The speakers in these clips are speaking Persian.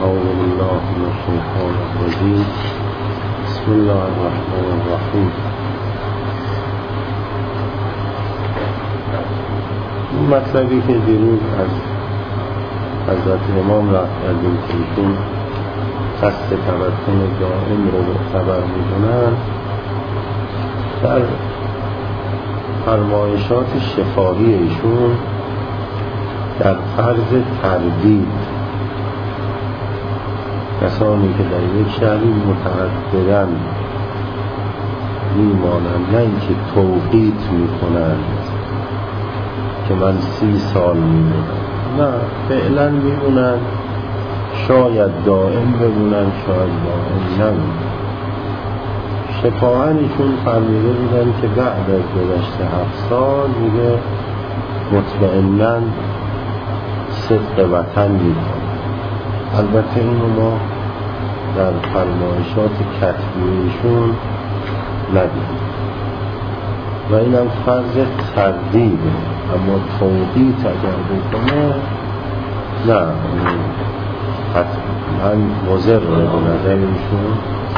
أعوذ بالله من الشيطان الرجيم بسم الله الرحمن الرحیم. این مطلبی که دیروز از حضرت امام رفت کردیم که ایشون قصد تمکن دائم رو معتبر می‌دونن، در فرمایشات شفاهی ایشون در فرض تردید کسانی که در یک شهری مترددن میمانند، نه اینکه توقیت میکنند که من 30 سال میمونم، نه فعلا میمونند، شاید دائم بمونند شاید دائم نمونند. شفاهن ایشون فرمیده بودن که بعد از گذشت 7 سال دیگه مطمئناً صدق وطن میکنند. البته اینو ما در فرمایشات کتبیشون ندیدیم و اینم فرض تردیده، اما توقیت اگر بکنه نه، من مضر به نظر ایشون.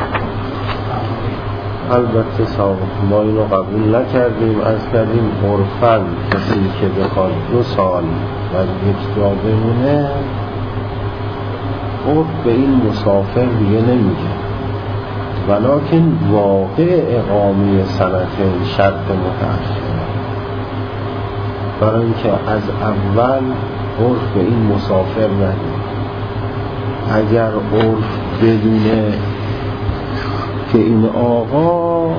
البته ما اینو قبول نکردیم، از کردیم عرفاً کسی که بخواد 2 سال و یک جا بمونه عرف به این مسافر دیگه نمیگه، ولیکن واقع اقامه سنتین شرط متأخره، برای اینکه از اول عرف به این مسافر نگه. اگر عرف بدونه که این آقا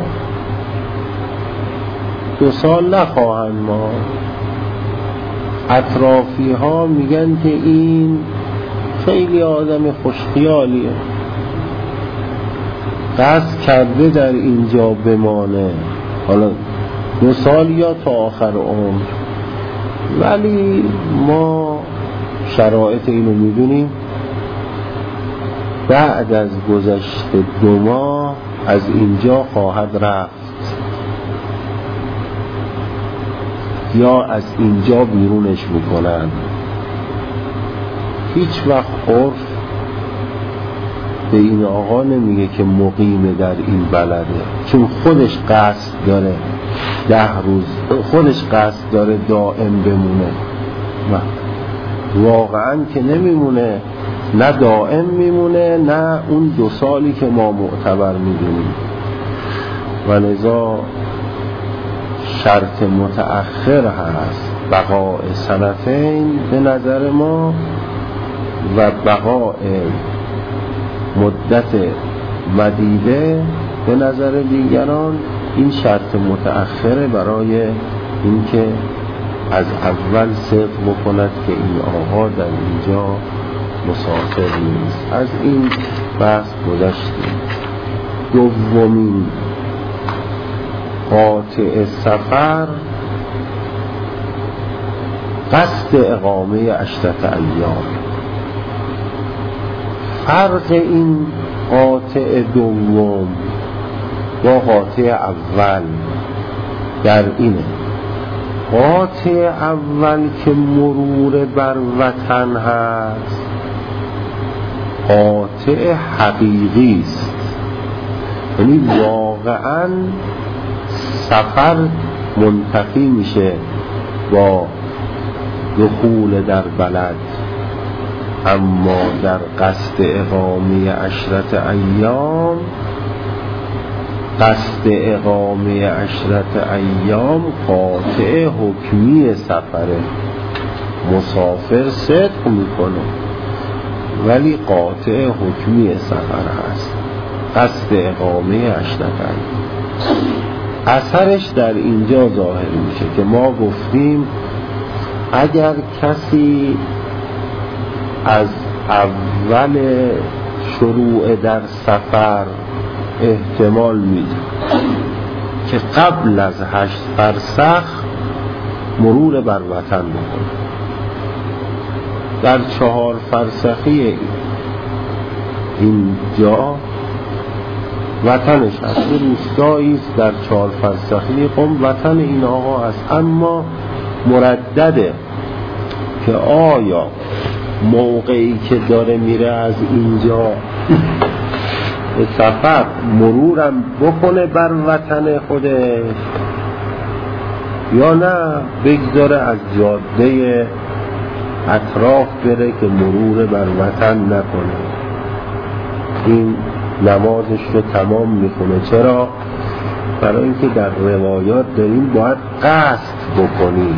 2 سال نخواهند ما، اطرافی ها میگن که این خیلی آدم خوشخیالیه، قصد کرده در اینجا بمانه، حالا 2 سال یا تا آخر عمر، ولی ما شرایط اینو میدونیم، بعد از گذشت 2 ماه از اینجا خواهد رفت یا از اینجا بیرونش میکنن. هیچ وقت عرف به این آقا نمیگه که مقیم در این بلده، چون خودش قصد داره 10 روز، خودش قصد داره دائم بمونه، واقعا که نمیمونه، نه دائم میمونه نه اون 2 سالی که ما معتبر میدونیم. و لذا شرط متأخر هست بقاء سنتین به نظر ما و بقاء مدت مدیده به نظر دیگران. این شرط متأخره برای اینکه از اول صدق بکند که این آقا در اینجا مسافر نیست. از این بحث گذشتیم. دومین قاطع سفر قصد اقامه 10 ایام. فرق این قاطع دوم با قاطع اول در اینه: قاطع اول که مرور بر وطن هست قاطع حقیقی است، یعنی واقعا سفر منتفی میشه با دخول در بلد، اما در قصد اقامه 10 ایام، قصد اقامه 10 ایام قاطع حکمی سفره، مسافر صدق میکنه ولی قاطع حکمی سفر هست، قصد اقامه 10 ایام. اثرش در اینجا ظاهر میشه که ما گفتیم اگر کسی از اول شروع در سفر احتمال میده که قبل از 8 فرسخ مرور بر وطن بکنه، در 4 فرسخی اینجا وطنش هست، روستایی است در 4 فرسخی قم وطن این آقا است، اما مردده که آیا موقعی که داره میره از اینجا به سفر مرورم بکنه بر وطن خودش یا نه بگذاره از جاده اطراف بره که مرور بر وطن نکنه؟ این نمازش رو تمام میکنه. چرا؟ برای اینکه در روایات داریم باید قصد بکنی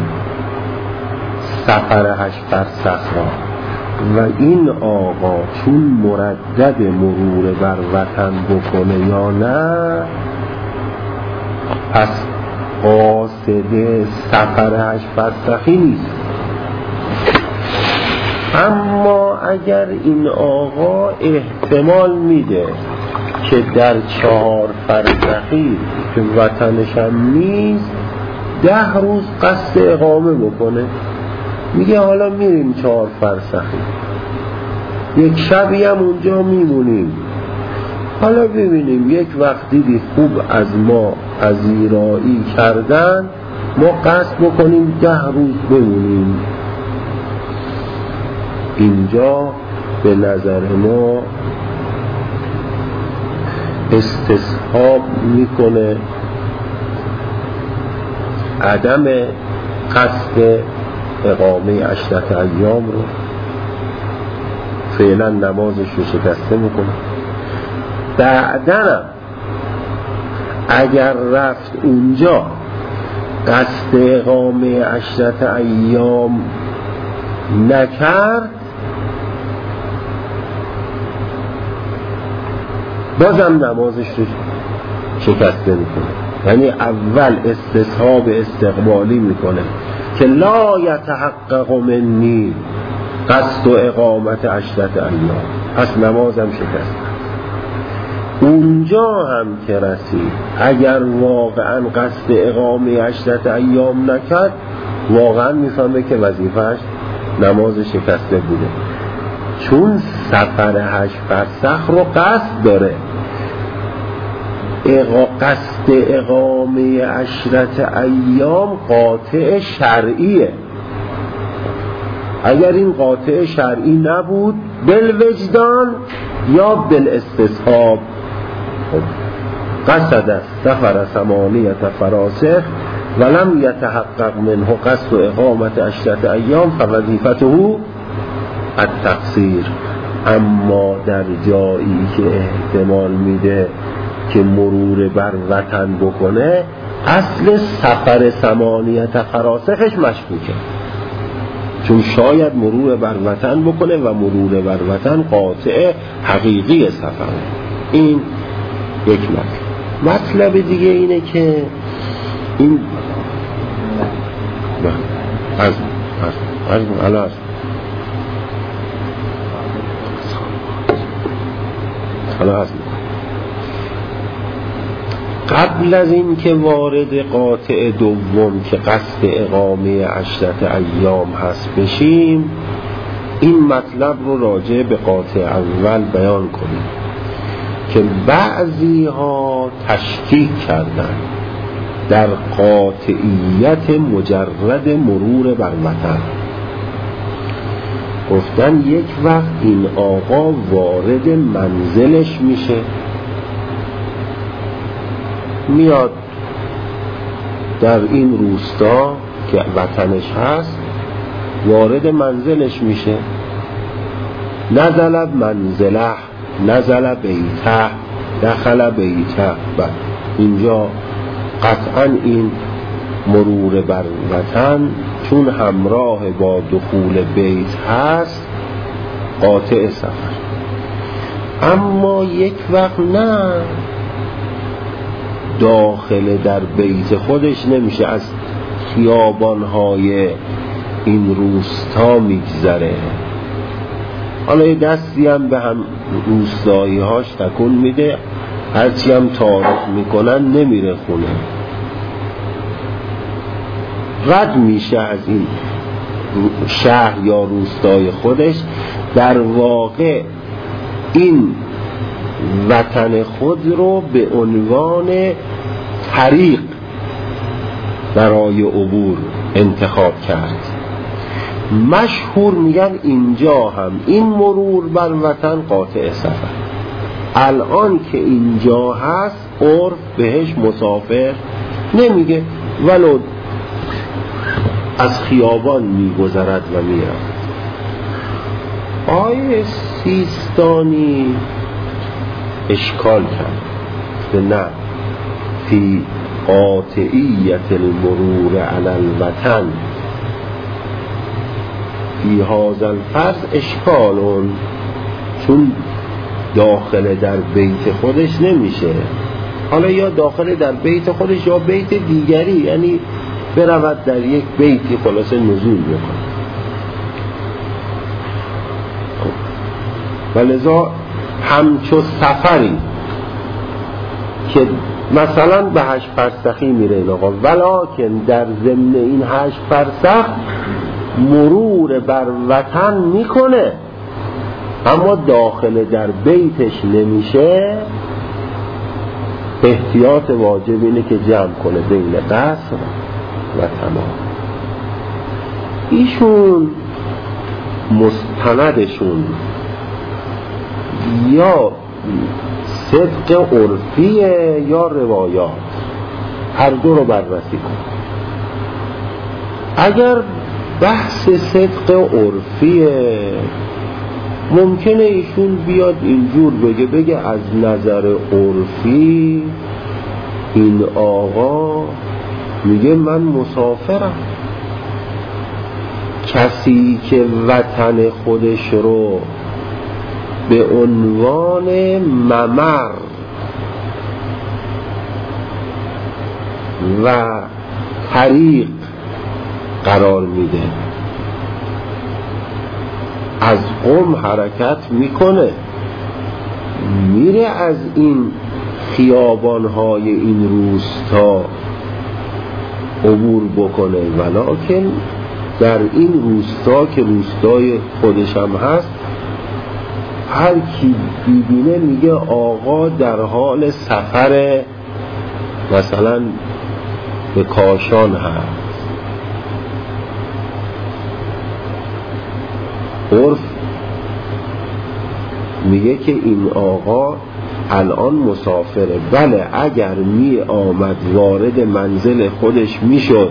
سفر 8 فرسخ را و این آقا چون مردد مرور بر وطن بکنه یا نه پس قاصد سفر 8 فرسخی نیست. اما اگر این آقا احتمال میده که در 4 فرسخی که وطنش هم نیست 10 روز قصد اقامه بکنه، میگه حالا میریم 4 فرسخی، یک شبی هم اونجا میمونیم، حالا ببینیم یک وقت دیدی خوب از ما پذیرایی کردن ما قصد بکنیم 10 روز بمونیم. اینجا به نظر ما استصحاب میکنه عدم قصد اقامه 10 ایام رو، فعلا نمازش رو شکسته میکنه. بعدن اگر رفت اونجا قصد اقامه 10 ایام نکرد بازم نمازش رو شکسته میکنه. یعنی اول استصحاب استقبالی میکنه که لا یتحقق منی قصد و اقامت 10 ایام، پس نمازم شکسته. اونجا هم که رسید اگر واقعا قصد اقامه 10 ایام نکرد واقعا میفهمه که وظیفهش نماز شکسته بوده، چون سفر 8 فرسخ رو قصد داره. قصد اقامه 10 ایام قاطع شرعیه. اگر این قاطع شرعی نبود بالوجدان یا بالاستصحاب قصد سفر 8 فراسخ ولم یتحقق منه قصد اقامت 10 ایام فوظیفته التقصیر. اما در جایی که احتمال میده که مرور بر وطن بکنه اصل سفر 8 فراسخش مشکوکه، چون شاید مرور بر وطن بکنه و مرور بر وطن قاطع حقیقی سفر. این یک مطلب دیگه اینه که این قبل از این که وارد قاطع دوم که قصد اقامه 10 ایام هست بشیم، این مطلب رو راجع به قاطع اول بیان کنیم که بعضی ها تشکیک کردن در قاطعیت مجرد مرور بر وطن. گفتن یک وقت این آقا وارد منزلش میشه، میاد در این روستا که وطنش هست وارد منزلش میشه، نزل منزله نزل بیته دخل بیته. اینجا قطعا این مرور بر وطن چون همراه با دخول بیت هست قاطع سفر. اما یک وقت نه، داخل در بیت خودش نمیشه، از خیابانهای این روستا میگذره، حالا یه دستی هم به هم روستایی هاش تکون میده، هرچی هم تعارف میکنن نمیره خونه، رد میشه از این شهر یا روستای خودش. در واقع این وطن خود رو به عنوان طریق برای عبور انتخاب کرد. مشهور میگن اینجا هم این مرور بر وطن قاطع سفر. الان که اینجا هست عرف بهش مسافر نمیگه، ولو از خیابان میگذرد و میرد. آیه سیستانی اشکال کرد که نه، فی قاطعیت المرور علی الوطن فی هذا الفرض اشکالون، چون داخل در بیت خودش نمیشه. حالا یا داخل در بیت خودش یا بیت دیگری، یعنی برود در یک بیتی خلاصه نزول بکنه. ولذا همچو سفری که مثلا به 8 فرسخی میره این آقا، ولکن در ضمن این 8 فرسخ مرور بر وطن میکنه، اما داخل در بیتش نمیشه، احتیاط واجب اینه که جمع کنه بین قصر و تمام. ایشون مستندشون یا صدق عرفیه یا روایات، هر دو رو بررسی کن. اگر بحث صدق عرفیه، ممکنه ایشون بیاد اینجور بگه از نظر عرفی این آقا میگه من مسافرم. کسی که وطن خودش رو به عنوان ممر و طریق قرار میده، از قم حرکت میکنه، میره از این خیابانهای این روستا عبور بکنه، ولکن در این روستا که روستای خودش هم هست، هر کی ببینه میگه آقا در حال سفر مثلا به کاشان هست. عرف میگه که این آقا الان مسافره. بله اگر می آمد وارد منزل خودش میشد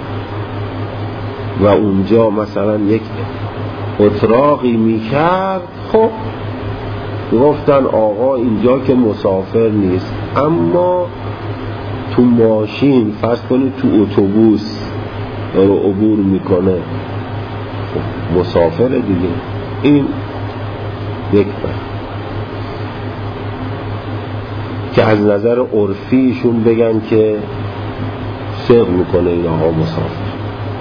و اونجا مثلا یک اتراقی میکرد، خب گفتن آقا اینجا که مسافر نیست. اما تو ماشین فرض کنید تو اتوبوس رو عبور میکنه، خب مسافر دیگه. این یک بار که از نظر عرفیشون بگن که صدق میکنه این آقا مسافر،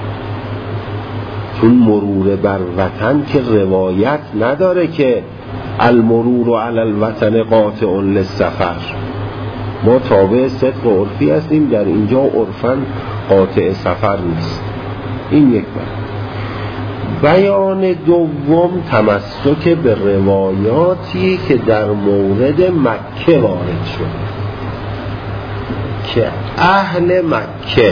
چون مرور بر وطن که روایت نداره که المرور علی الوطن قاطع للسفر. ما تابع صدق عرفی هستیم، در اینجا عرفاً قاطع سفر نیست. این یک بیان دوم تمسک به روایاتی که در مورد مکه وارد شد که اهل مکه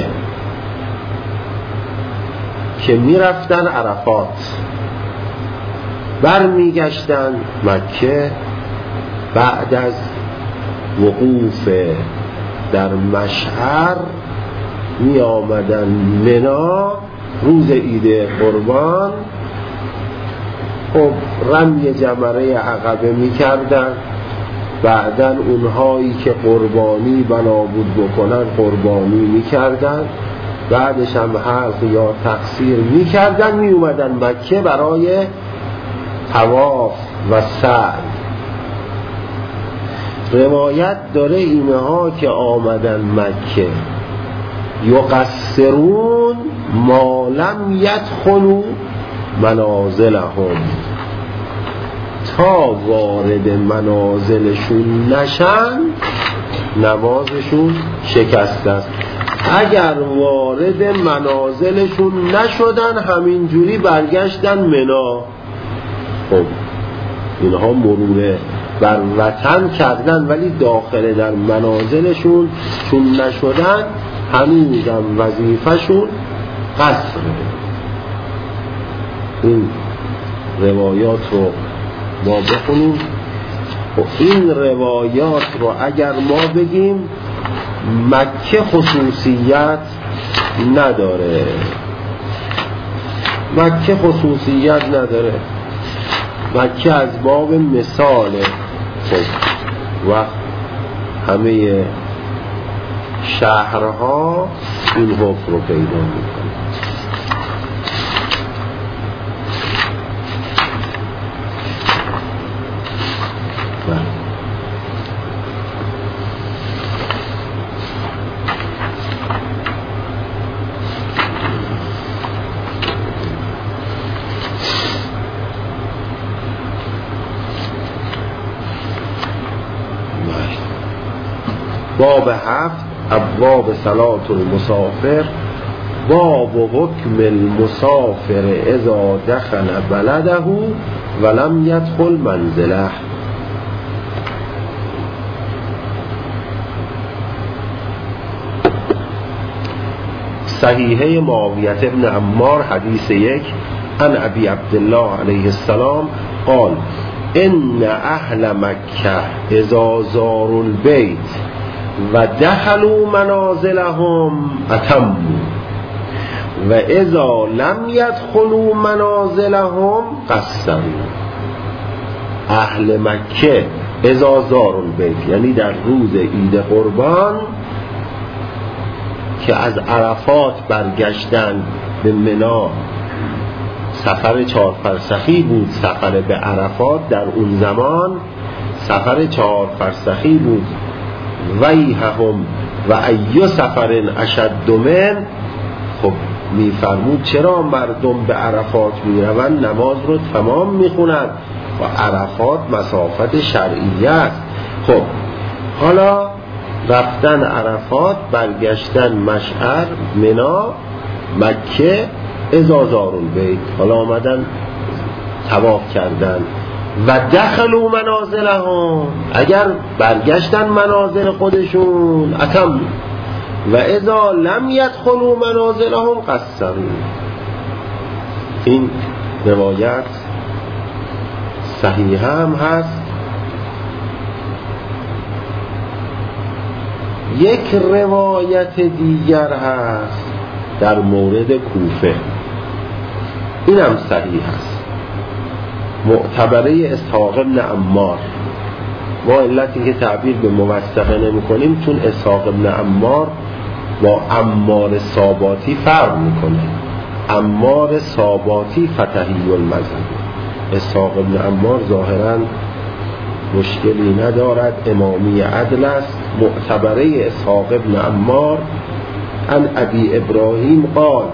که میرفتن عرفات برمیگشتن مکه، بعد از وقوف در مشعر می آمدن منا روز عید قربان، خب رمی جمره عقبه می کردن. بعدن اونهایی که قربانی بنابود بکنن قربانی می کردن، بعدش هم حلق یا تقصیر می کردن، می اومدن مکه برای طواف و سعی. روایت داره اینها که آمدن مکه یقصرون ما لم یدخلوا منازلهم، تا وارد منازلشون نشن نمازشون شکسته است. اگر وارد منازلشون نشدن همینجوری برگشتن منا، خب اینها مرور بر وطن کردن، ولی داخل در منازلشون چون نشدن هنوزم وظیفه‌شون قصره. این روایات رو ما بخونیم. و این روایات رو اگر ما بگیم مکه خصوصیت نداره، مکه خصوصیت نداره، مکه از باب مثاله. خب و همه شهرها این حکم رو پیدا میکنه. باب 7 ابواب صلاة المسافر. باب حکم المسافر اذا دخل بلده ولم يدخل منزله. صحیحه معاویه ابن عمار حدیث 1 عن ابی عبدالله علیه السلام قال ان اهل مکه اذا زاروا البیت و دخلوا منازلهم اتموا و اذا لم يدخلوا منازلهم قصروا. اهل مکه اذا زاروا البیت یعنی در روز عید قربان که از عرفات برگشتن به منی، سفر 4 فرسخی بود. سفر به عرفات در اون زمان سفر 4 فرسخی بود. ویحهم و ای سفر اشد من. خب میفرمود چرا مردم به عرفات میروند؟ نماز رو تمام میخونند و عرفات مسافت شرعیه است. خب حالا رفتن عرفات، برگشتن مشعر، منا، مکه، اذا زاروا البیت، حالا آمدن طواف کردن. و دخلوا منازلهم، اگر برگشتن منازل خودشون اتم. و اذا لم يدخلوا منازلهم قصروا. این روایت صحیح هم هست. یک روایت دیگر هست در مورد کوفه، اینم صحیح هست، معتبره اسحاق بن عمار. ما علتی که تعبیر به موثقه نمی کنیم چون اسحاق بن عمار با عمار ساباتی فرق میکنه. عمار ساباتی فتحی المذهب، اسحاق بن عمار ظاهرا مشکلی ندارد، امامی عدل است. معتبره اسحاق بن عمار عن ابی ابراهیم قال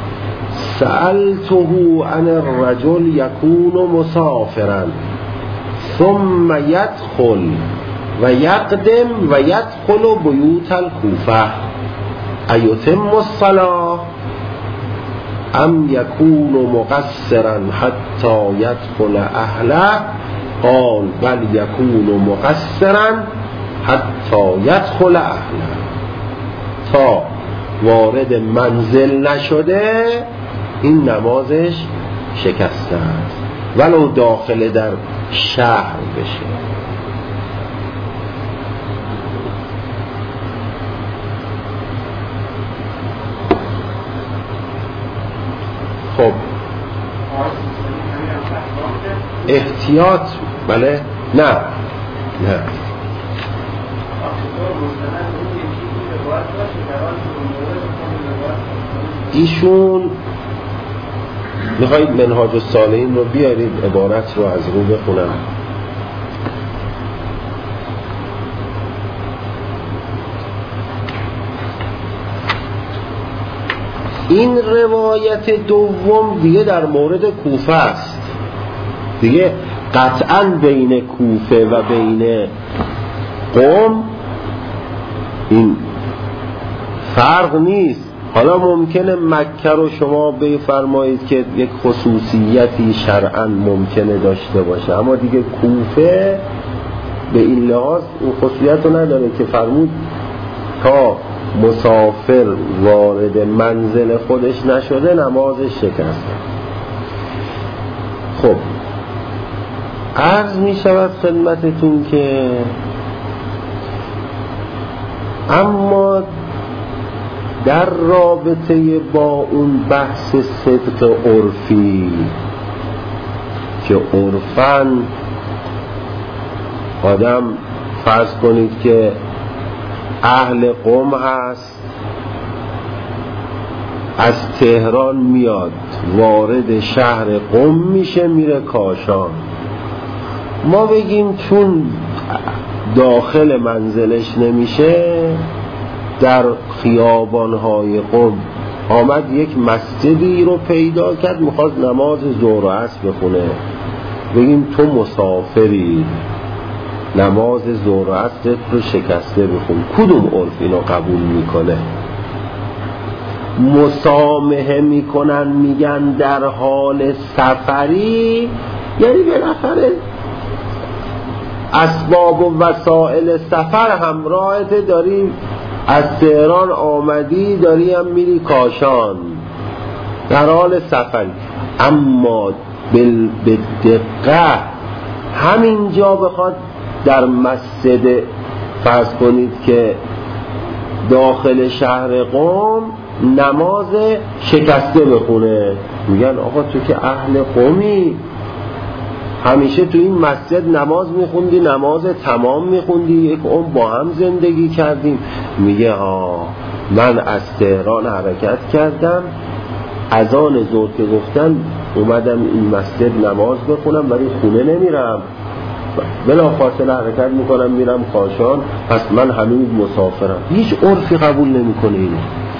سألته عن الرجل يكون مسافرا ثم يدخل و یقدم و یدخل بیوت الکوفه ایتم الصلاة ام یکون مقصرا حتی یدخل اهله قال بل یکون مقصرا حتی یدخل اهله. تا وارد منزل نشده این نمازش شکسته است ولو داخل در شهر بشه. خب احتیاط بله نه ایشون میخواید منهاج الصالحین رو بیارید عبارت رو از رو بخونم. این روایت دوم دیگه در مورد کوفه است، دیگه قطعا بین کوفه و بین قم این فرق نیست. حالا ممکنه مکه رو شما بفرمایید که یک خصوصیتی شرعاً ممکنه داشته باشه، اما دیگه کوفه به این لحاظ اون خصوصیت رو نداره که فرمود تا مسافر وارد منزل خودش نشده نمازش شکسته. خب عرض می شود خدمتتون که اما در رابطه با اون بحث صدق عرفی که عرفاً آدم فرض کنید که اهل قم هست، از تهران میاد وارد شهر قم میشه میره کاشان، ما بگیم چون داخل منزلش نمیشه در خیابانهای قم آمد یک مسجدی رو پیدا کرد میخواست نماز ظهر و عصر بخونه، بگیم تو مسافری نماز ظهر و عصر رو شکسته بخون، کدوم عرف اینو قبول میکنه؟ مسامحه میکنن میگن در حال سفری، یعنی بالاخره اسباب و وسائل سفر همراهت، داری از تهران آمدی داری هم میری کاشان در حال سفری. اما به دقت همینجا بخواد در مسجد فرض کنید که داخل شهر قم نماز شکسته بخونه، میگن آقا تو که اهل قمی همیشه تو این مسجد نماز میخوندی، نماز تمام میخوندی، یک عمر با هم زندگی کردیم. میگه من از تهران حرکت کردم، اذان ظهر که گفتن اومدم این مسجد نماز بخونم ولی خونه نمیرم، بلا فاصله حرکت میکنم میرم کاشان، پس من هنوز مسافرم. هیچ عرفی قبول نمیکنه اینو.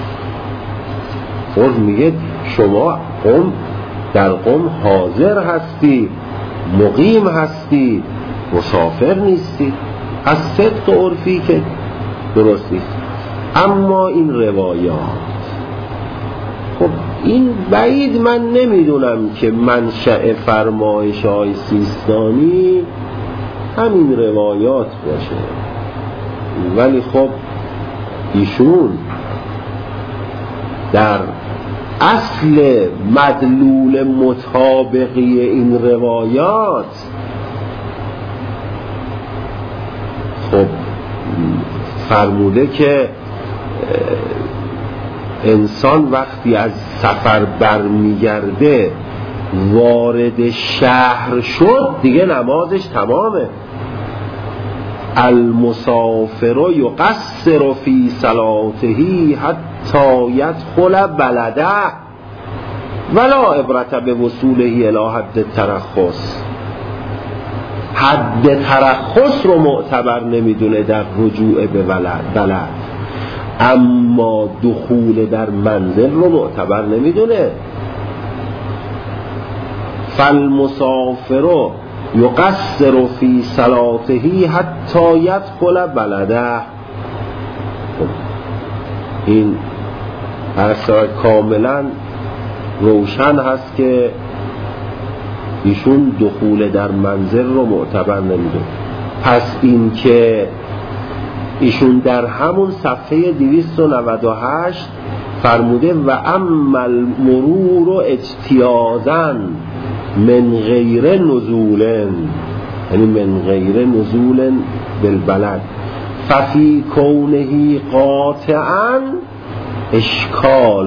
عرف میگه شما در قم حاضر هستی، مقیم هستی، مسافر نیستی، از صدق عرفی که درست نیست. اما این روایات، خب این بعید من نمیدونم که منشأ فرمایش های سیستانی همین روایات باشه، ولی خب ایشون در اصل مدلول مطابقی این روایات خب فرموده که انسان وقتی از سفر برمیگرده وارد شهر شد دیگه نمازش تمامه. المسافر یقصر فی صلاته حتی یدخل بلده ولا عبرت بوصوله الی حد الترخص. حد ترخص رو معتبر نمیدونه در رجوع به بلد، اما دخول در منزل رو معتبر نمیدونه. فالمسافر یقصر فی صلاته حتی یدخل بلده. این اصلا کاملا روشن هست که ایشون دخول در منزل رو معتبر نمیدونه. پس این که ایشون در همون صفحه 298 فرموده و اما المرور اجتیازا من غیر نزول، یعنی من غیر نزول بالبلد، ففی کونه قاطعا اشکال.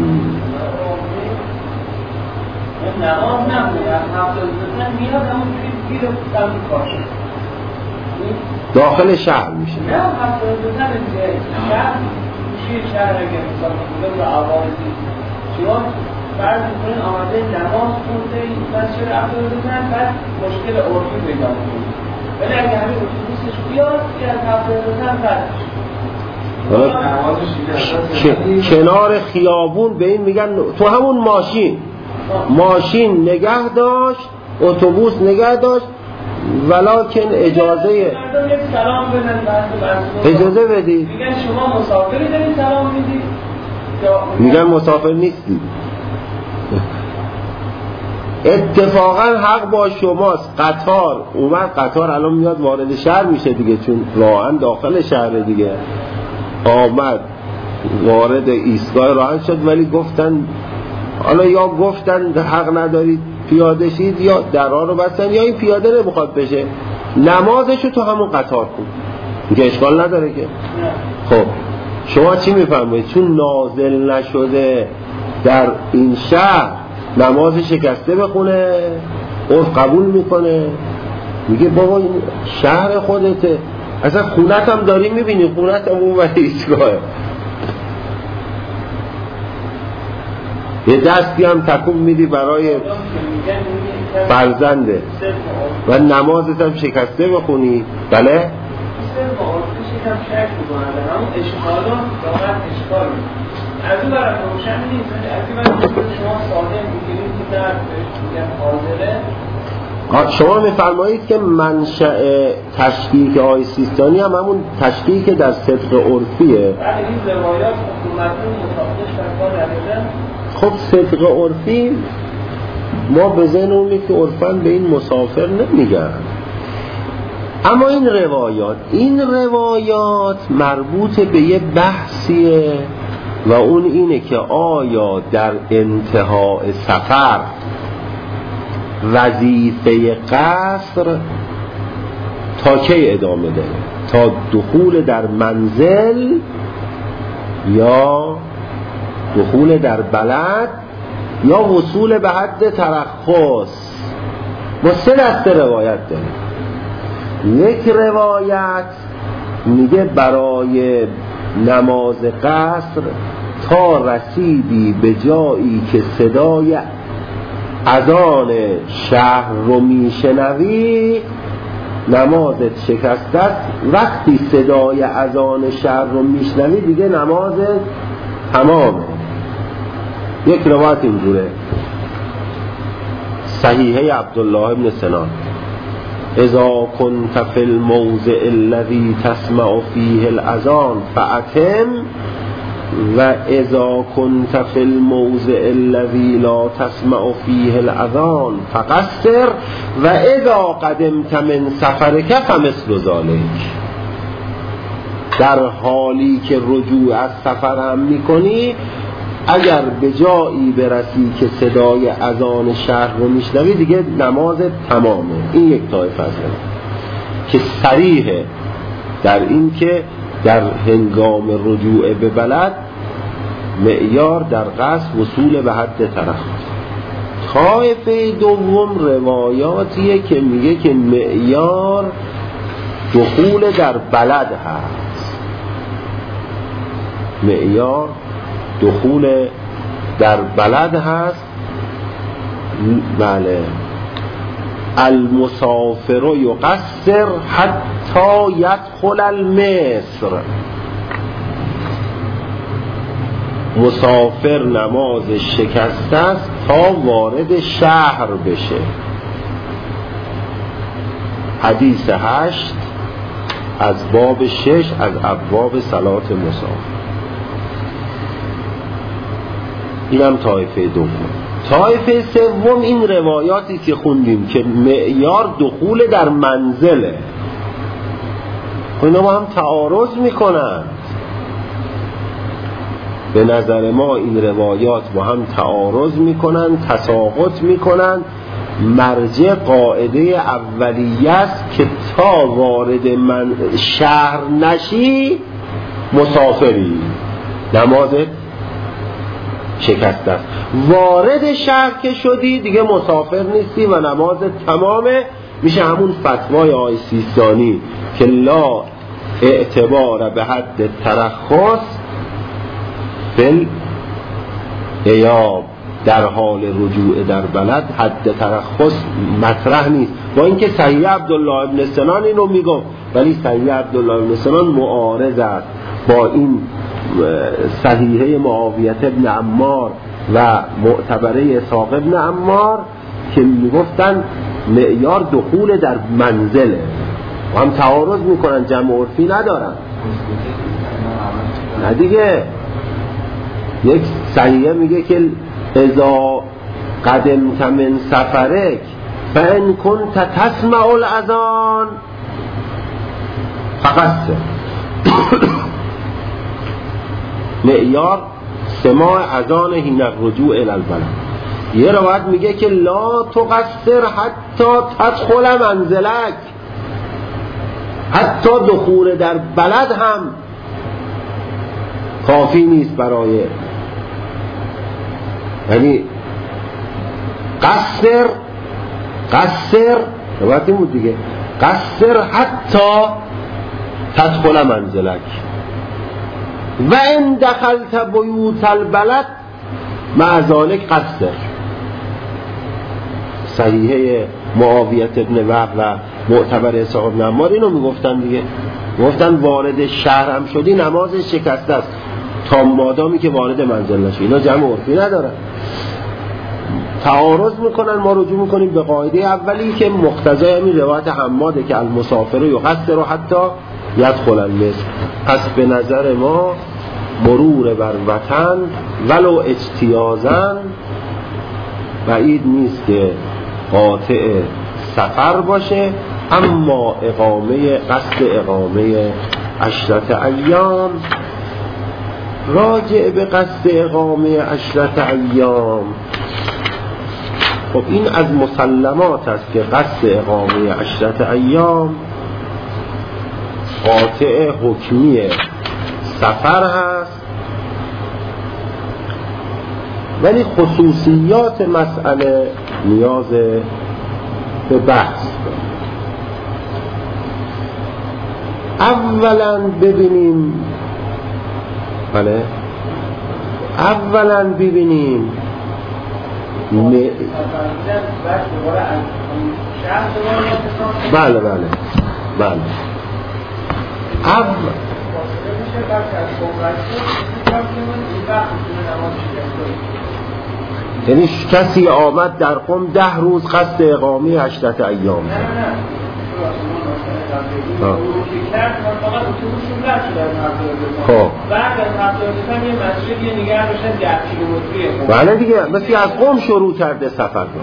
نماز نمونه هفته بزن میاد همون گیر داخل شهر میشه. نه هفته بزن شهر میشه، شهر اگر مثلا بوده و عوارضی شما فرض میکنین آمده نماز خونده بس چرا هفته بزن بعد مشکل عرفی پیدا میکنه، ولی اگه همین اتوبوسش بیاد که از هفته بزن بعد کنار خیابون به این میگن تو همون ماشین نگه داشت، اتوبوس نگه داشت، ولکن اجازه بدید. میگن شما مسافری دارید سلام میدید، میگن مسافر نیستی. اتفاقا حق با شماست. قطار اومد، قطار الان میاد وارد شهر میشه دیگه، چون راهن داخل شهر دیگه، آمد وارد ایستگاه راهن شد، ولی گفتن حالا یا گفتن حق ندارید پیاده شید یا درها رو بستن یا این پیاده نمیخواد بشه، نمازشو تو همون قطار کن، اینکه اشکال نداره که. خب شما چی میفرمایید؟ چون نازل نشده در این شهر نماز شکسته بخونه، عرف قبول میکنه، میگه بابا این شهر خودته، اصلا خونت هم داری میبینی، خونت هم اون وقت ایستگاهه، یه دستی هم تکون میدی برای فرزنده و نمازت هم شکسته بخونی. بله؟ هم شک میکنن در همون اشکالان واقعا اشکال از اون برای روشن نیست. از این برای شما ساده میگیرید که در میگن حاضره. شما میفرمایید که منشأ تشکیک آقای سیستانی هم همون تشکیک که در صدق عرفیه. بعد این روایات حکومتون مطابقش برکار نداره. خب صدق عرفی ما به ذهن اونی که عرفاً به این مسافر نمیگن، اما این روایات مربوط به یه بحثیه و اون اینه که آیا در انتهای سفر وظیفه قصر تا کی ادامه داره؟ تا دخول در منزل یا دخول در بلد یا وصول به حد ترخص؟ ما 3 دسته روایت داریم. یک روایت میگه برای نماز قصر تا رسیدی به جایی که صدای اذان شهر رو میشنوی نمازت شکسته است. وقتی صدای اذان شهر رو میشنوی دیگه نمازت تمامه. یک روایت اینجوره، صحیحه عبدالله ابن سنان: اذا كنت في الموضع الذي تسمع فيه الاذان فأتم و اذا كنت في الموضع الذي لا تسمع فيه الاذان فقصر و اذا قدمت من سفرك فمثل ذلك. در حالی که رجوع از سفر هم میکنی اگر به جایی برسی که صدای اذان شهر رو میشنوی دیگه نمازت تمامه. این یک طایفه است که صریحه در این که در هنگام رجوع به بلد معیار در قصد وصول به حد ترخص. طایفه دوم روایاتیه که میگه که معیار دخول در بلد هست، معیار دخول در بلد هست. بله، المسافر یقصر حتی یدخل المصر. مسافر نماز شکسته است تا وارد شهر بشه. حدیث 8 از باب 6 از ابواب صلات مسافر. اینم طایفه دوم. طایفه سوم این روایاتی که خوندیم که معیار دخول در منزله، اینا با هم تعارض میکنن. به نظر ما این روایات با هم تعارض میکنن، تساقط میکنن. مرجع قاعده اولیه است که تا وارد شهر نشی مسافری، نمازت شکسته است. وارد شهر که شدی دیگه مسافر نیستی و نمازت تمامه. میشه همون فتوای آقای سیستانی که لا اعتبار به حد ترخص فل ایاب، در حال رجوع در بلد حد ترخص مطرح نیست. با اینکه صحیح عبدالله ابن سنان اینو میگم، ولی صحیح عبدالله ابن سنان معارض است با این صحیحه معاویه ابن عمار و معتبره اسحاق ابن عمار که میگفتن معیار دخول در منزله و هم تعارض میکنن، جمع عرفی ندارن. نه دیگه، یک صحیحه میگه که اذا قدمت من سفرک فان كنت تسمع الاذان فقصر. معیار سماع اذان حین الرجوع الی البلد. یه روایت میگه که لا تقصر حتی تدخل منزلک، حتی دخول در بلد هم کافی نیست برای، یعنی قصر روایت این بود دیگه، قصر حتی تدخل منزلک و ان دخلت بیوت البلد مع ذلک قصر. صحیحه معاویت ابن وهب و معتبر اسحاق بن عمار اینو میگفتن دیگه، میگفتن وارد شهر هم شدی نماز شکسته است تا مادامی که وارد منزل نشی. اینا جمع عرفی ندارن، تعارض میکنن. ما رجوع میکنیم به قاعده اولی که مقتضای همین روایت حماده که المسافر یقصر حتی یدخل المصر. پس به نظر ما مرور بر وطن ولو اجتیازن بعید نیست که قاطع سفر باشه، اما قصد اقامه 10 ایام راجع به قصد اقامه 10 ایام، خب این از مسلمات است که قصد اقامه 10 ایام قاطع حکمی سفر هست، ولی خصوصیات مسئله نیاز به بحث. اولا ببینیم بله یعنی کسی آمد در قم 10 روز قصد اقامه 10 ایام خب بعد از هفتاد یه مسجد یه نگه داشتن 10 کیلومتری. بله دیگه، مثل از قم شروع کرده سفر را،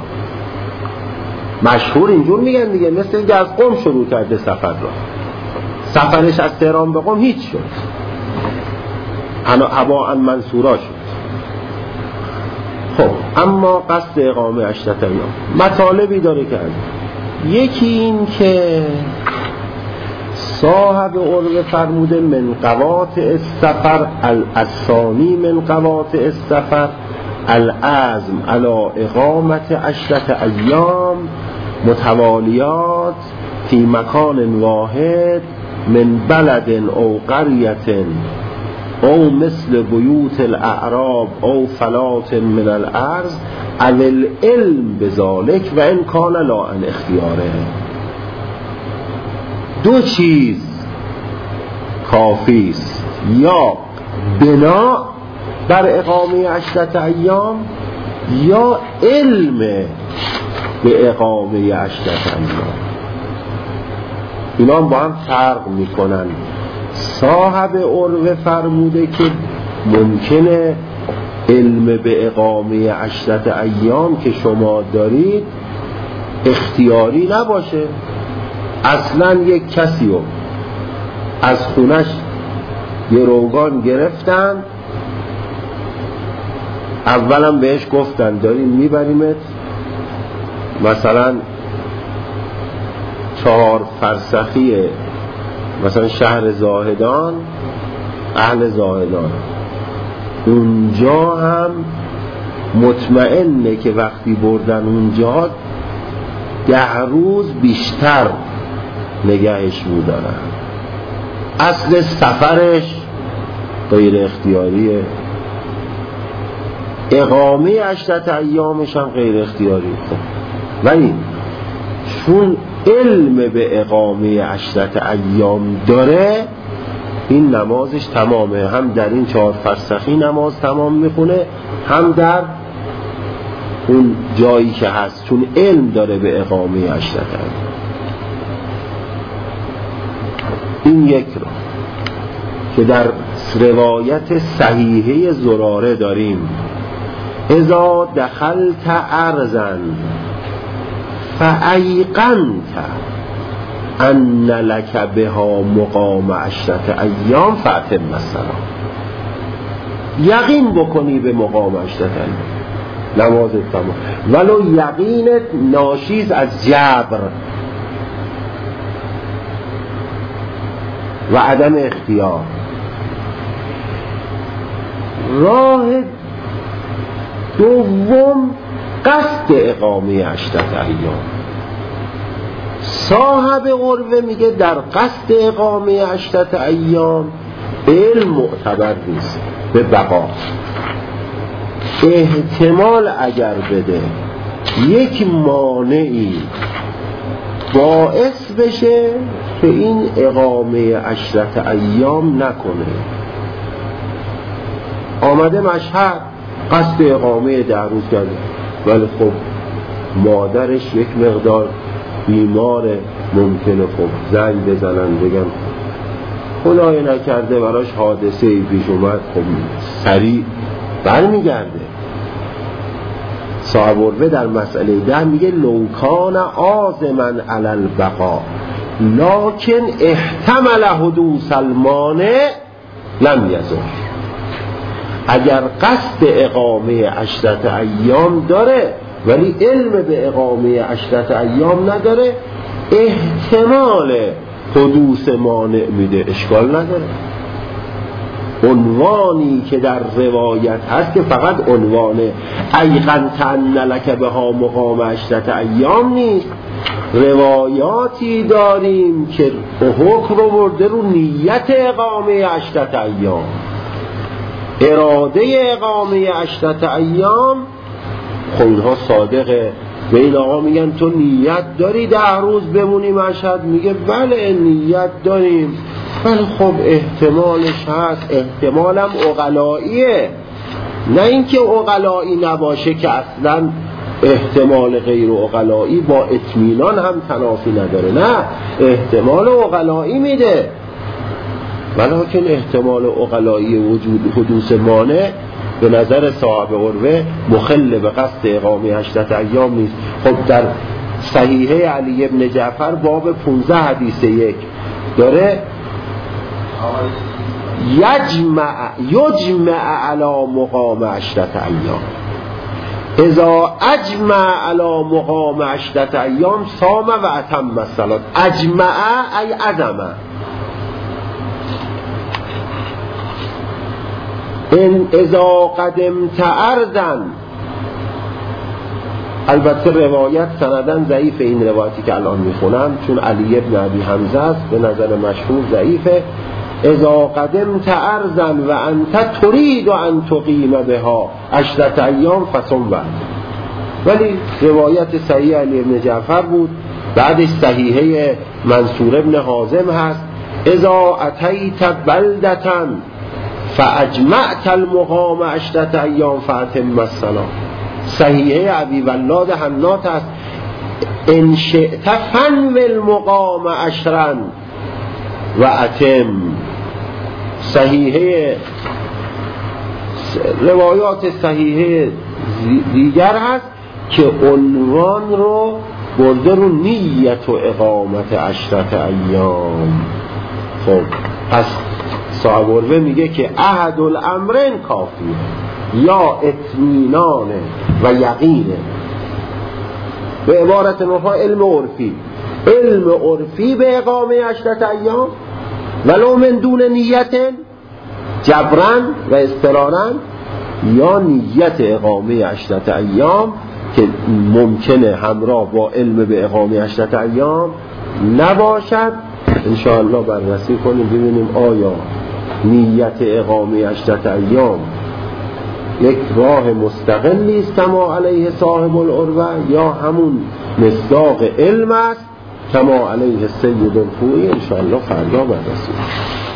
مشهور اینجور میگن دیگه، مثل اینکه از قم شروع کرده سفر را. سفرش از تهران به قم هیچ شد، هواء منصورا شد. خب اما قصد اقامه 10 ایام مطالبی داره کرد. یکی این که صاحب عرو فرموده من قواطع السفر الثانی من قواطع السفر العزم علی اقامت 10 ایام متوالیات فی مکان واحد من بلد او قریة او مثل بیوت الاعراب او فلات من الارض او العلم بذالک و ان کان لا ان اختیاره. 2 چیز کافی است، یا بنا بر اقامه 10 ایام یا علم به اقامه 10 ایام. اینا با هم فرق میکنن. صاحب عروه فرموده که ممکنه علم به اقامه 10 ایام که شما دارید اختیاری نباشه. اصلا یک کسی رو از خونش گروگان گرفتن، اولا بهش گفتن داریم میبریمت مثلا 4 فرسخی مثلا شهر زاهدان، اهل زاهدان، اونجا هم مطمئنه که وقتی بردن اونجا 10 روز بیشتر نگهش می‌دارن. اصل سفرش غیر اختیاریه، اقامه 10 ایامش هم غیر اختیاری. ولی چون علم به اقامه 10 ایام داره، این نمازش تمامه، هم در این 4 فرسخی نماز تمام میخونه، هم در اون جایی که هست، چون علم داره به اقامه 10 ایام. این یک رو که در روایت صحیحه زراره داریم، اذا دخلت ارضا فایقنت ان لک بها مقام 10 ایام فاتم السلام. یقین بکنی به مقام 10 ایام، نماز تمام، ولو یقینت ناشیز از جبر و عدم اختیار. راه دوم قصد اقامه 8 ایام. صاحب قربه میگه در قصد اقامه 8 ایام علم معتبر نیست به بقا. احتمال اگر بده یک مانعی باعث بشه که این اقامه 8 ایام نکنه. آمده مشهد قصد اقامه 10 روز کرده، ولی خب مادرش یک مقدار بیماره، ممکنه خب زنگ بزنن بگن خدای نکرده براش حادثه ای پیش اومد، خب سریع برمیگرده. صاحب قربه در مسئله 10 میگه لوکان عازما علی البقاء لکن احتمل حدوث المانع لم یضر. اگر قصد اقامه 8 ایام داره ولی علم به اقامه 8 ایام نداره، احتمال حدوث مانع میده، اشکال نداره. عنوانی که در روایت هست که فقط عنوان ایقنت ان لک بها مقام 8 ایام نیست، روایاتی داریم که حکم رو برده رو نیت اقامه 8 ایام، اراده اقامه 8 ایام. خب اینها صادقه. به این آقا میگن تو نیت داری 10 روز بمونی مشهد؟ میگه بله نیت داریم، ولی خب احتمالش هست، احتمالم عقلاییه، نه اینکه عقلایی نباشه که اصلا احتمال غیر عقلایی با اطمینان هم تنافی نداره، نه احتمال عقلایی میده، ولکن احتمال عقلایی وجود حدوث مانع به نظر صاحب قربه مخل به قصد اقامه 8 ایام نیست. خب در صحیحه علی ابن جعفر باب 15 حدیث 1 داره یجمع علی مقام 8 ایام، اذا اجمع علی مقام 8 ایام صام و اتم الصلاة. اجمع ای عزم. ان اذا قدمت ارضا، البته روایت سندن ضعیف، این روایتی که الان میخونم چون علی ابن ابی حمزه است به نظر مشهور ضعیفه. اذا قدمت ارضا و انت تريد ان تقیم بها 8 ایام فصم بعد. ولی روایت صحیح علی ابن جعفر بود، بعدش صحیحه منصور ابن حازم هست اذا اتیت بلدتا فاجمعت المقام 8 ایام فاتم الصلاة. صحیحه ابی ولاد حنات است ان شئت فنو المقام 10 و اتم. صحیحه روایات صحیحه دیگر هست که عنوان رو برده رو نیت و اقامت 8 ایام. خب پس صاحب قربه میگه که احد الامرین کافی، یا اطمینان و یقینه، به عبارت نوها علم عرفی، علم عرفی به اقامه 8 ایام ولو من دون نیت جبران و اضطرارا، یا نیت اقامه 8 ایام که ممکنه همراه با علم به اقامه 8 ایام نباشد. انشاءالله بررسی کنیم ببینیم آیا نیت اقامه 8 ایام یک راه مستقلی است کما علیه صاحب العروه، یا همون مصداق علم است کما علیه سید الخوئی. انشاءالله فردا بررسی.